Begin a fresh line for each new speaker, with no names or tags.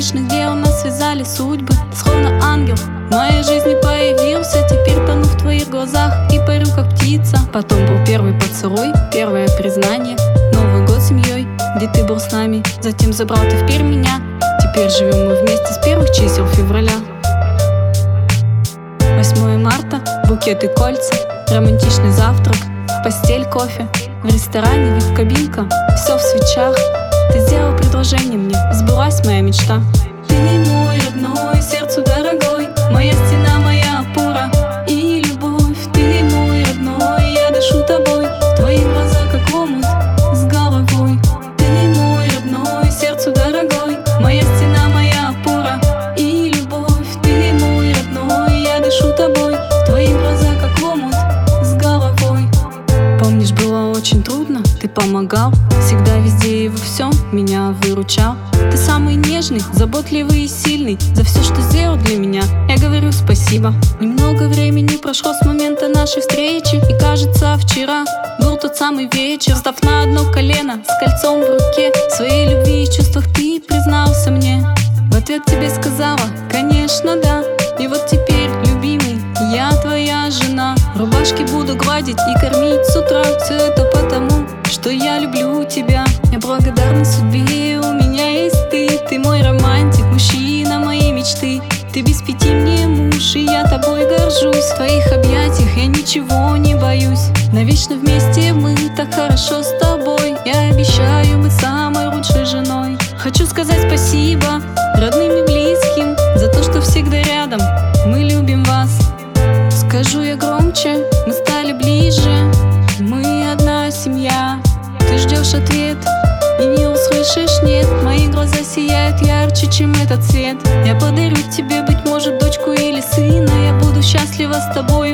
романтичных дел нас связали судьбы. Ты словно ангел в моей жизни появился. Теперь тону в твоих глазах и парю как птица. Потом был первый поцелуй, первое признание, Новый год с семьей, где ты был с нами. Затем забрал ты в Пермь меня. Теперь живем мы вместе с первых чисел февраля. 8 марта, букет и кольца, романтичный завтрак, в постель кофе, в ресторане вид кабинка, все в свечах. Ты сделал предложение мне, сбылась моя мечта. Ты мой родной, сердцу дорогой, моя стена, моя опора и любовь. Ты мой родной, я дышу тобой, твои глаза как омут с головой. Ты мой родной, сердцу дорогой, моя стена, моя опора и любовь. Ты мой родной, я дышу тобой, твои глаза как омут с головой. Помнишь, было очень трудно, ты помогал, всегда, везде и во всем меня выручал. Ты самый нежный, заботливый и сильный. За все, что сделал для меня, я говорю спасибо. Немного времени прошло с момента нашей встречи, и кажется, вчера был тот самый вечер. Встав на одно колено, с кольцом в руке, в своей любви и чувствах ты признался мне. В ответ тебе сказала, конечно, да. И вот теперь, любимый, я твоя жена. Рубашки буду гладить и кормить с утра. Все это потому, что я люблю тебя. Я благодарна судьбе, у меня есть ты. Ты мой романтик, мужчина моей мечты. Ты без 5 мне муж, и я тобой горжусь. В твоих объятиях я ничего не боюсь. Навечно вместе мы так хорошо с тобой. Я обещаю быть самой лучшей женой. Хочу сказать спасибо родным и близким за то, что всегда рядом, мы любим вас. Скажу я громче, мы стали ближе, мы одна семья. Ты ждешь ответ и не услышишь нет. Мои глаза сияют ярче, чем этот свет. Я подарю тебе, быть может, дочку или сына. Я буду счастлива с тобой